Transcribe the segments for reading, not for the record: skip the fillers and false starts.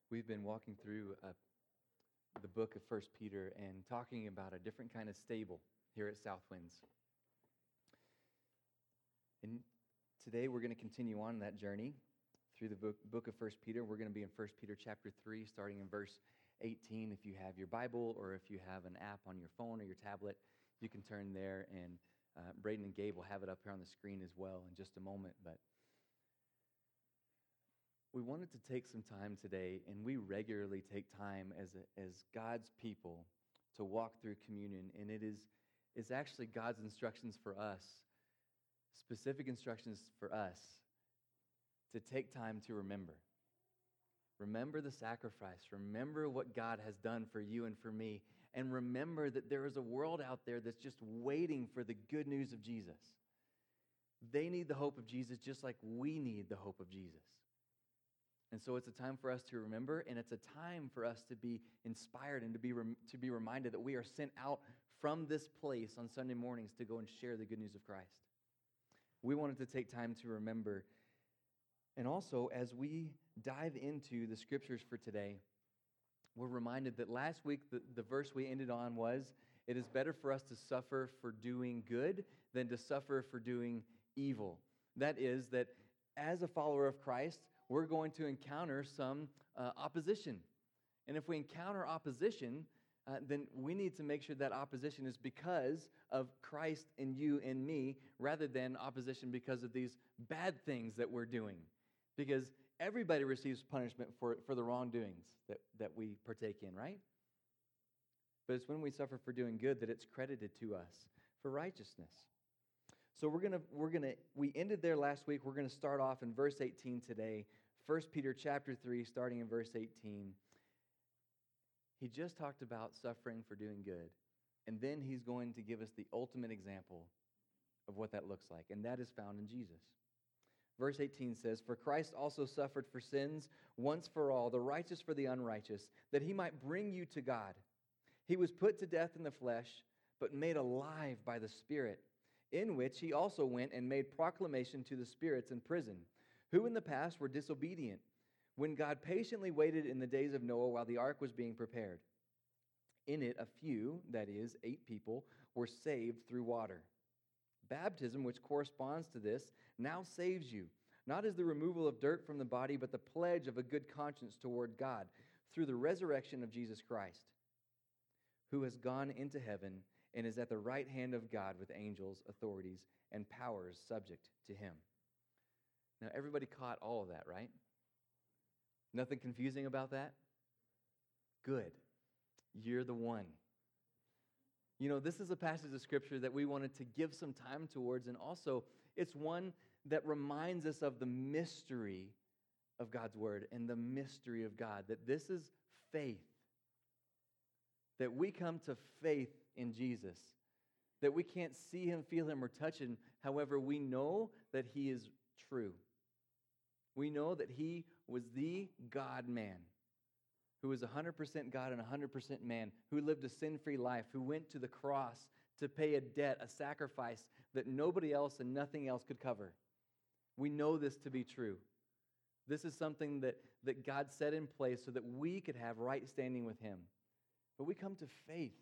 We've been walking through the book of First Peter and talking about a different kind of stable here at Southwinds. And today we're going to continue on that journey through the book of First Peter. We're going to be in First Peter chapter 3, starting in verse 18. If you have your Bible or if you have an app on your phone or your tablet, you can turn there, and Braden and Gabe will have it up here on the screen as well in just a moment. But we wanted to take some time today, and we regularly take time as God's people to walk through communion, and it's actually God's instructions for us, specific instructions for us to take time to remember. Remember the sacrifice. Remember what God has done for you and for me, and remember that there is a world out there that's just waiting for the good news of Jesus. They need the hope of Jesus just like we need the hope of Jesus. And so it's a time for us to remember, and it's a time for us to be inspired and to be reminded that we are sent out from this place on Sunday mornings to go and share the good news of Christ. We wanted to take time to remember. And also, as we dive into the scriptures for today, we're reminded that last week the verse we ended on was, "It is better for us to suffer for doing good than to suffer for doing evil." That is, that as a follower of Christ, we're going to encounter some opposition. And if we encounter opposition, then we need to make sure that opposition is because of Christ in you and me, rather than opposition because of these bad things that we're doing. Because everybody receives punishment for the wrongdoings that we partake in, right? But it's when we suffer for doing good that it's credited to us for righteousness. So we ended there last week. We're going to start off in verse 18 today. 1 Peter chapter 3, starting in verse 18. He just talked about suffering for doing good. And then he's going to give us the ultimate example of what that looks like. And that is found in Jesus. Verse 18 says, "For Christ also suffered for sins once for all, the righteous for the unrighteous, that he might bring you to God. He was put to death in the flesh, but made alive by the Spirit, in which he also went and made proclamation to the spirits in prison, who in the past were disobedient, when God patiently waited in the days of Noah while the ark was being prepared. In it a few, that is, 8 people, were saved through water. Baptism, which corresponds to this, now saves you, not as the removal of dirt from the body, but the pledge of a good conscience toward God, through the resurrection of Jesus Christ, who has gone into heaven and is at the right hand of God with angels, authorities, and powers subject to him." Now, everybody caught all of that, right? Nothing confusing about that? Good. You're the one. You know, this is a passage of Scripture that we wanted to give some time towards, and also it's one that reminds us of the mystery of God's Word and the mystery of God, that this is faith. That we come to faith in Jesus, that we can't see Him, feel Him, or touch Him. However, we know that He is true. We know that He was the God-man, who was 100% God and 100% man, who lived a sin-free life, who went to the cross to pay a debt, a sacrifice that nobody else and nothing else could cover. We know this to be true. This is something that God set in place so that we could have right standing with Him. But we come to faith.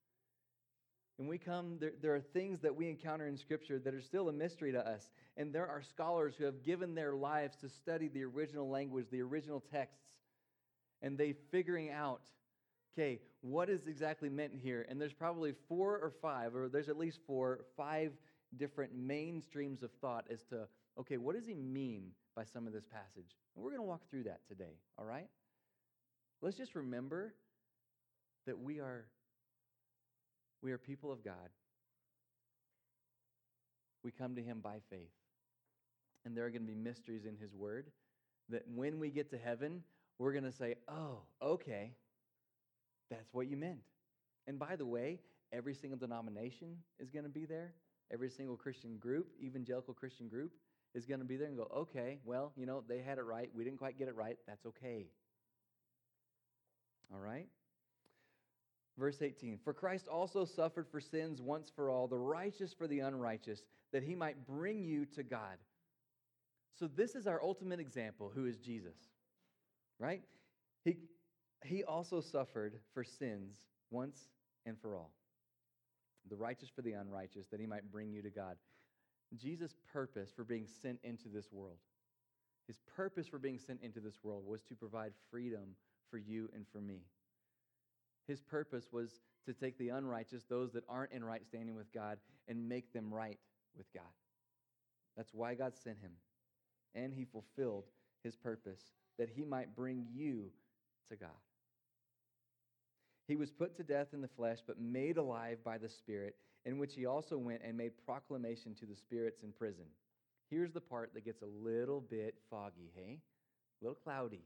And there are things that we encounter in Scripture that are still a mystery to us. And there are scholars who have given their lives to study the original language, the original texts. And they figuring out, okay, what is exactly meant here? And there's probably 4 or 5, or there's at least 5 different main streams of thought as to, okay, what does he mean by some of this passage? And we're going to walk through that today, all right? Let's just remember that we are people of God. We come to Him by faith. And there are going to be mysteries in His Word that when we get to heaven, we're going to say, oh, okay, that's what you meant. And by the way, every single denomination is going to be there. Every single Christian group, evangelical Christian group, is going to be there and go, okay, well, you know, they had it right. We didn't quite get it right. That's okay. All right? Verse 18, "For Christ also suffered for sins once for all, the righteous for the unrighteous, that He might bring you to God." So this is our ultimate example, who is Jesus, right? He, he also suffered for sins once and for all, the righteous for the unrighteous, that he might bring you to God. Jesus' purpose for being sent into this world, his purpose for being sent into this world was to provide freedom for you and for me. His purpose was to take the unrighteous, those that aren't in right standing with God, and make them right with God. That's why God sent him. And he fulfilled his purpose, that he might bring you to God. He was put to death in the flesh, but made alive by the Spirit, in which he also went and made proclamation to the spirits in prison. Here's the part that gets a little bit foggy, hey? A little cloudy.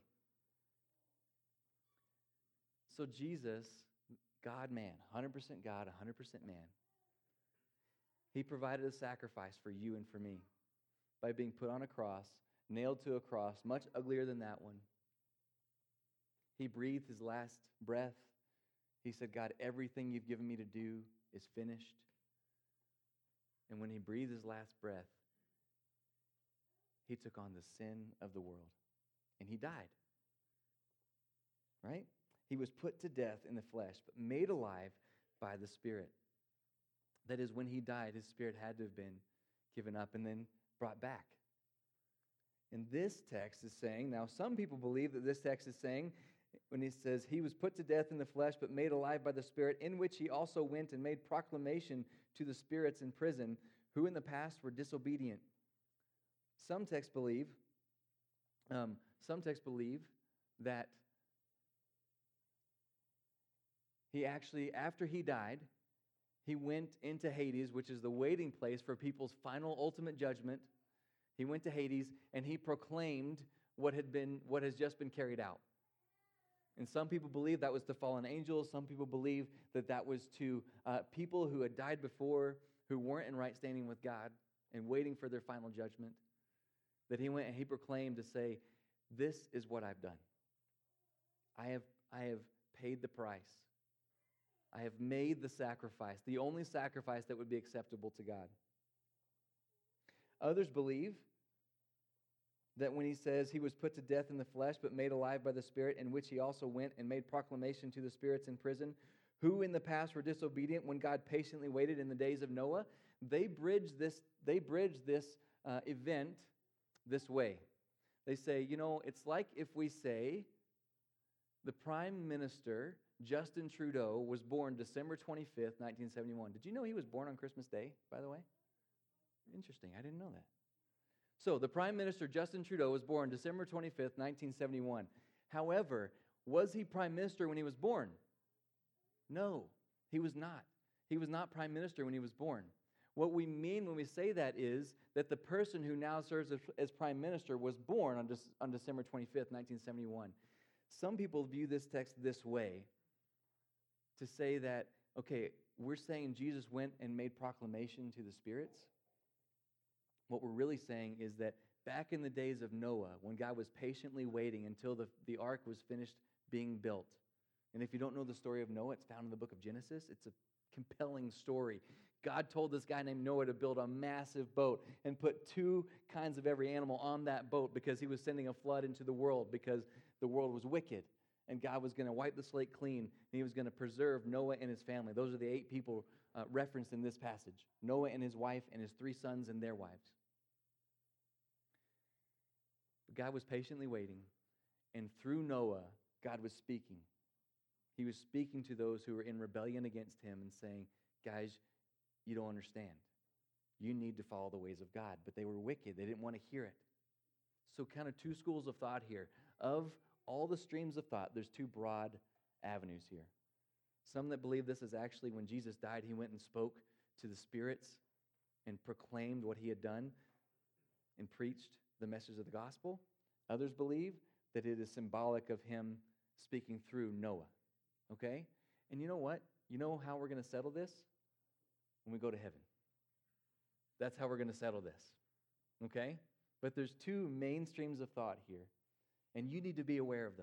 So Jesus, God-man, 100% God, 100% man, he provided a sacrifice for you and for me by being put on a cross, nailed to a cross, much uglier than that one. He breathed his last breath. He said, God, everything you've given me to do is finished. And when he breathed his last breath, he took on the sin of the world. And he died. Right? He was put to death in the flesh, but made alive by the Spirit. That is, when he died, his spirit had to have been given up and then brought back. And this text is saying, now some people believe that this text is saying, when he says, he was put to death in the flesh, but made alive by the Spirit, in which he also went and made proclamation to the spirits in prison, who in the past were disobedient. Some texts believe that he actually, after he died, he went into Hades, which is the waiting place for people's final ultimate judgment. He went to Hades and he proclaimed what has just been carried out. And some people believe that was to fallen angels. Some people believe that was to people who had died before, who weren't in right standing with God and waiting for their final judgment. That he went and he proclaimed to say, this is what I've done. I have paid the price. I have made the sacrifice, the only sacrifice that would be acceptable to God. Others believe that when he says he was put to death in the flesh, but made alive by the Spirit, in which he also went and made proclamation to the spirits in prison, who in the past were disobedient when God patiently waited in the days of Noah, they bridge this event this way. They say, it's like if we say the Prime Minister, Justin Trudeau, was born December 25th, 1971. Did you know he was born on Christmas Day, by the way? Interesting. I didn't know that. So the Prime Minister, Justin Trudeau, was born December 25th, 1971. However, was he Prime Minister when he was born? No, he was not. He was not Prime Minister when he was born. What we mean when we say that is that the person who now serves as Prime Minister was born on December 25th, 1971. Some people view this text this way, to say that, okay, we're saying Jesus went and made proclamation to the spirits. What we're really saying is that back in the days of Noah, when God was patiently waiting until the ark was finished being built. And if you don't know the story of Noah, it's found in the book of Genesis. It's a compelling story. God told this guy named Noah to build a massive boat and put 2 kinds of every animal on that boat because he was sending a flood into the world because the world was wicked. And God was going to wipe the slate clean, and he was going to preserve Noah and his family. Those are the 8 people referenced in this passage. Noah and his wife and his 3 sons and their wives. But God was patiently waiting, and through Noah, God was speaking. He was speaking to those who were in rebellion against him and saying, guys, you don't understand. You need to follow the ways of God. But they were wicked. They didn't want to hear it. So kind of 2 schools of thought here. Of all the streams of thought, there's 2 broad avenues here. Some that believe this is actually when Jesus died, he went and spoke to the spirits and proclaimed what he had done and preached the message of the gospel. Others believe that it is symbolic of him speaking through Noah. Okay? And you know what? You know how we're going to settle this? When we go to heaven. That's how we're going to settle this. Okay? But there's 2 main streams of thought here. And you need to be aware of those.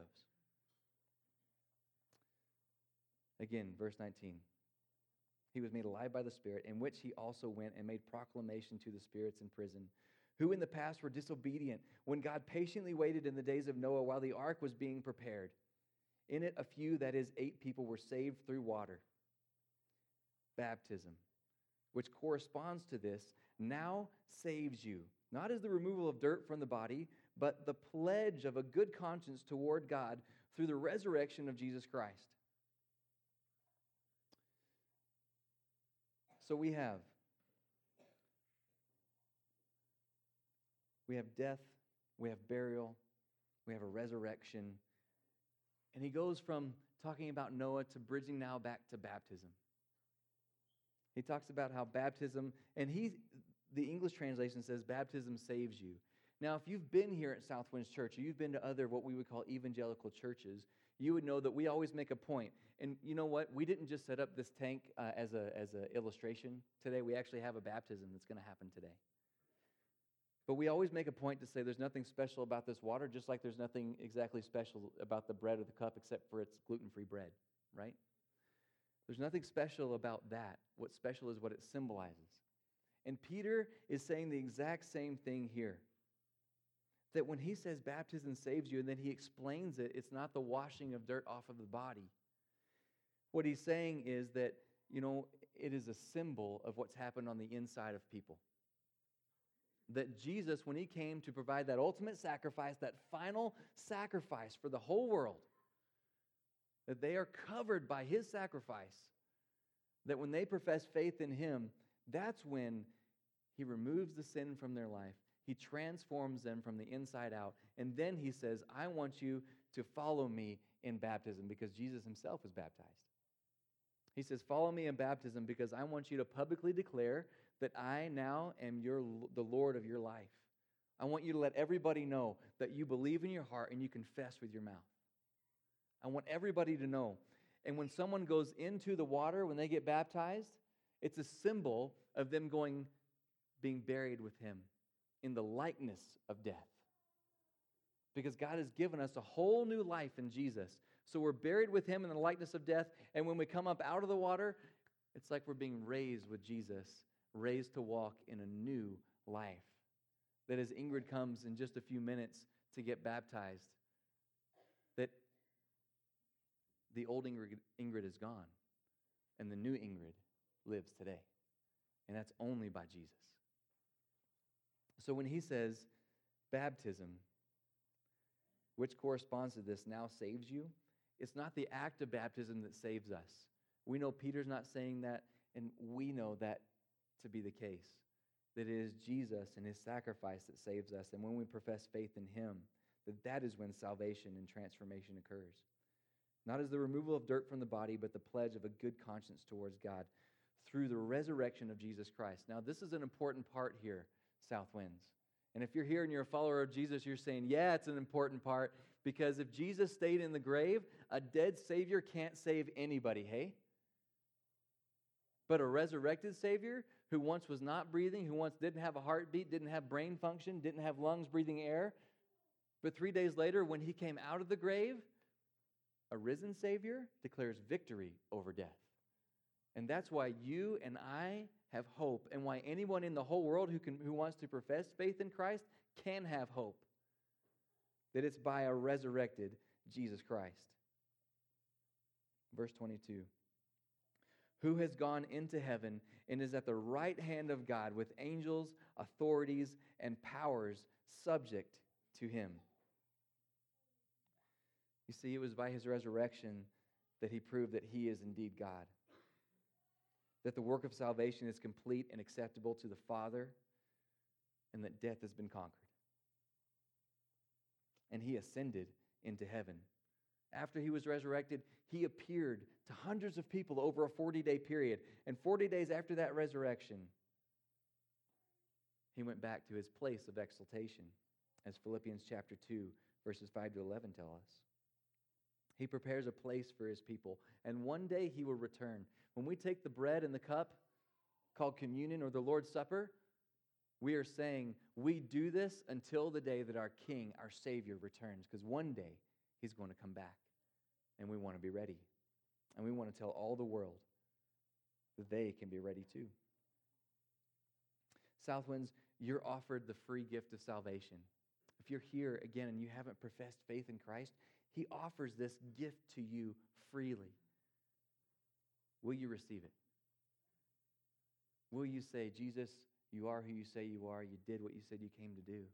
Again, verse 19. He was made alive by the Spirit, in which he also went and made proclamation to the spirits in prison, who in the past were disobedient, when God patiently waited in the days of Noah while the ark was being prepared. In it, a few, that is, 8 people, were saved through water. Baptism, which corresponds to this, now saves you, not as the removal of dirt from the body, but the pledge of a good conscience toward God through the resurrection of Jesus Christ. So we have death, we have burial, we have a resurrection. And he goes from talking about Noah to bridging now back to baptism. He talks about how baptism, and the English translation says baptism saves you. Now, if you've been here at Southwinds Church, or you've been to other what we would call evangelical churches, you would know that we always make a point. And you know what? We didn't just set up this tank as a illustration today. We actually have a baptism that's going to happen today. But we always make a point to say there's nothing special about this water, just like there's nothing exactly special about the bread or the cup except for it's gluten-free bread, right? There's nothing special about that. What's special is what it symbolizes. And Peter is saying the exact same thing here. That when he says baptism saves you, and then he explains it, it's not the washing of dirt off of the body. What he's saying is that, it is a symbol of what's happened on the inside of people. That Jesus, when he came to provide that ultimate sacrifice, that final sacrifice for the whole world, that they are covered by his sacrifice, that when they profess faith in him, that's when he removes the sin from their life. He transforms them from the inside out. And then he says, I want you to follow me in baptism, because Jesus himself was baptized. He says, follow me in baptism because I want you to publicly declare that I now am the Lord of your life. I want you to let everybody know that you believe in your heart and you confess with your mouth. I want everybody to know. And when someone goes into the water, when they get baptized, it's a symbol of them being buried with him in the likeness of death. Because God has given us a whole new life in Jesus. So we're buried with him in the likeness of death. And when we come up out of the water, it's like we're being raised with Jesus, raised to walk in a new life. That as Ingrid comes in just a few minutes to get baptized, that the old Ingrid is gone, and the new Ingrid lives today. And that's only by Jesus. So when he says baptism, which corresponds to this, now saves you, it's not the act of baptism that saves us. We know Peter's not saying that, and we know that to be the case. That it is Jesus and his sacrifice that saves us. And when we profess faith in him, that is when salvation and transformation occurs. Not as the removal of dirt from the body, but the pledge of a good conscience towards God through the resurrection of Jesus Christ. Now, this is an important part here, Southwinds. And if you're here and you're a follower of Jesus, you're saying, yeah, it's an important part, because if Jesus stayed in the grave, a dead Savior can't save anybody, hey? But a resurrected Savior who once was not breathing, who once didn't have a heartbeat, didn't have brain function, didn't have lungs breathing air, but 3 days later when he came out of the grave, a risen Savior declares victory over death. And that's why you and I have hope, and why anyone in the whole world who wants to profess faith in Christ can have hope. That it's by a resurrected Jesus Christ. Verse 22. Who has gone into heaven and is at the right hand of God with angels, authorities, and powers subject to him. You see, it was by his resurrection that he proved that he is indeed God. That the work of salvation is complete and acceptable to the Father, and that death has been conquered. And he ascended into heaven. After he was resurrected, he appeared to hundreds of people over a 40-day period. And 40 days after that resurrection, he went back to his place of exaltation, as Philippians chapter 2, verses 5 to 11 tell us. He prepares a place for his people, and one day he will return. When we take the bread and the cup, called communion or the Lord's Supper, we are saying we do this until the day that our King, our Savior, returns, because one day he's going to come back, and we want to be ready. And we want to tell all the world that they can be ready too. Southwinds, you're offered the free gift of salvation. If you're here again and you haven't professed faith in Christ, He offers this gift to you freely. Will you receive it? Will you say, Jesus, you are who you say you are. You did what you said you came to do.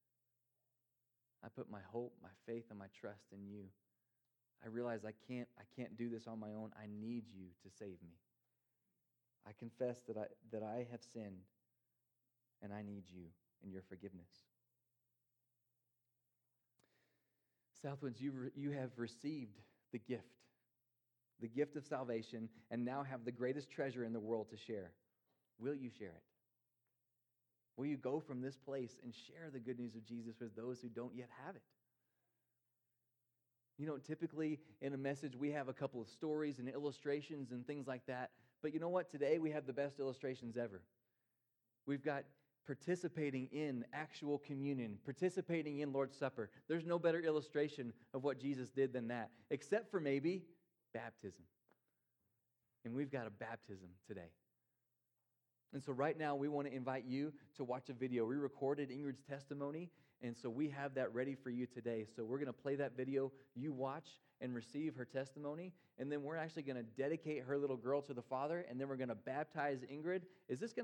I put my hope, my faith, and my trust in you. I realize I can't do this on my own. I need you to save me. I confess that I have sinned, and I need you and your forgiveness. Southwinds, you have received the gift of salvation, and now have the greatest treasure in the world to share. Will you share it? Will you go from this place and share the good news of Jesus with those who don't yet have it? You know, typically in a message, we have a couple of stories and illustrations and things like that. But you know what? Today, we have the best illustrations ever. We've got participating in actual communion, participating in Lord's Supper. There's no better illustration of what Jesus did than that, except for maybe baptism. And we've got a baptism today. And so right now, we want to invite you to watch a video. We recorded Ingrid's testimony, and so we have that ready for you today. So we're going to play that video. You watch and receive her testimony, and then we're actually going to dedicate her little girl to the Father, and then we're going to baptize Ingrid. Is this going to